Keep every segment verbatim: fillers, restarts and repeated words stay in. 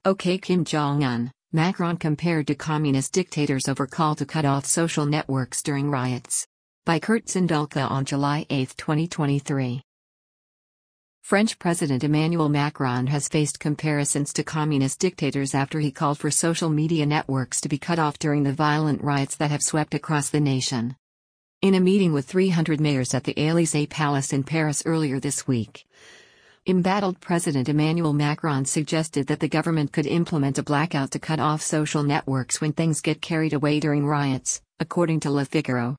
OK Kim Jong-un, Macron compared to communist dictators over call to cut off social networks during riots. By Kurt Sindulka on July eighth, twenty twenty-three. French President Emmanuel Macron has faced comparisons to communist dictators after he called for social media networks to be cut off during the violent riots that have swept across the nation. In a meeting with three hundred mayors at the Élysée Palace in Paris earlier this week, embattled President Emmanuel Macron suggested that the government could implement a blackout to cut off social networks when things get carried away during riots, according to Le Figaro.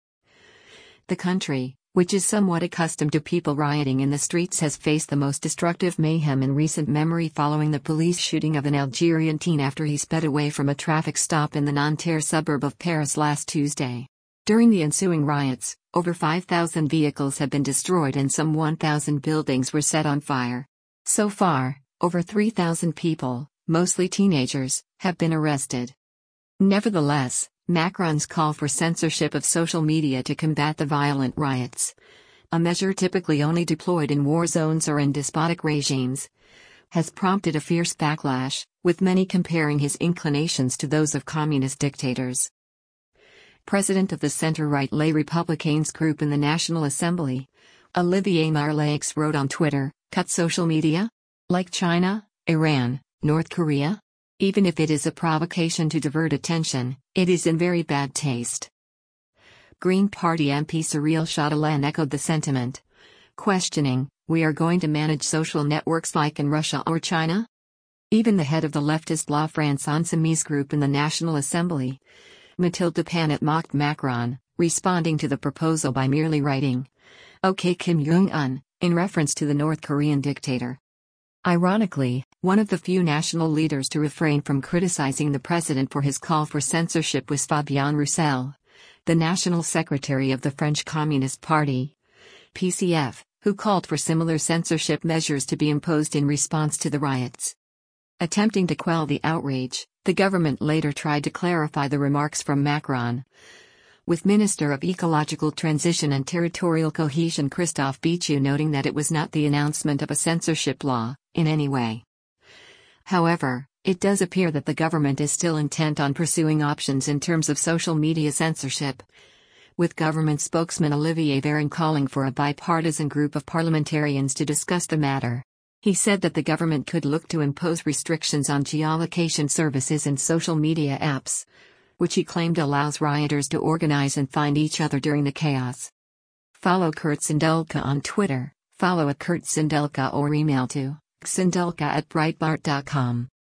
The country, which is somewhat accustomed to people rioting in the streets, has faced the most destructive mayhem in recent memory following the police shooting of an Algerian teen after he sped away from a traffic stop in the Nanterre suburb of Paris last Tuesday. During the ensuing riots, over five thousand vehicles have been destroyed and some one thousand buildings were set on fire. So far, over three thousand people, mostly teenagers, have been arrested. Nevertheless, Macron's call for censorship of social media to combat the violent riots, a measure typically only deployed in war zones or in despotic regimes, has prompted a fierce backlash, with many comparing his inclinations to those of communist dictators. President of the center-right Les Républicains group in the National Assembly, Olivier Marleix wrote on Twitter, "Cut social media? Like China, Iran, North Korea? Even if it is a provocation to divert attention, it is in very bad taste." Green Party M P Cyril Chatelain echoed the sentiment, questioning, "We are going to manage social networks like in Russia or China?" Even the head of the leftist La France Insoumise group in the National Assembly, Mathilde Panot, mocked Macron, responding to the proposal by merely writing, "OK Kim Jong-un," in reference to the North Korean dictator. Ironically, one of the few national leaders to refrain from criticizing the president for his call for censorship was Fabien Roussel, the national secretary of the French Communist Party, P C F, who called for similar censorship measures to be imposed in response to the riots. Attempting to quell the outrage, the government later tried to clarify the remarks from Macron, with Minister of Ecological Transition and Territorial Cohesion Christophe Béchu noting that it was not the announcement of a censorship law, in any way. However, it does appear that the government is still intent on pursuing options in terms of social media censorship, with government spokesman Olivier Véran calling for a bipartisan group of parliamentarians to discuss the matter. He said that the government could look to impose restrictions on geolocation services and social media apps, which he claimed allows rioters to organize and find each other during the chaos. Follow Kurt Sindulka on Twitter, follow at Kurt Sindulka or email to sindulka at breitbart dot com.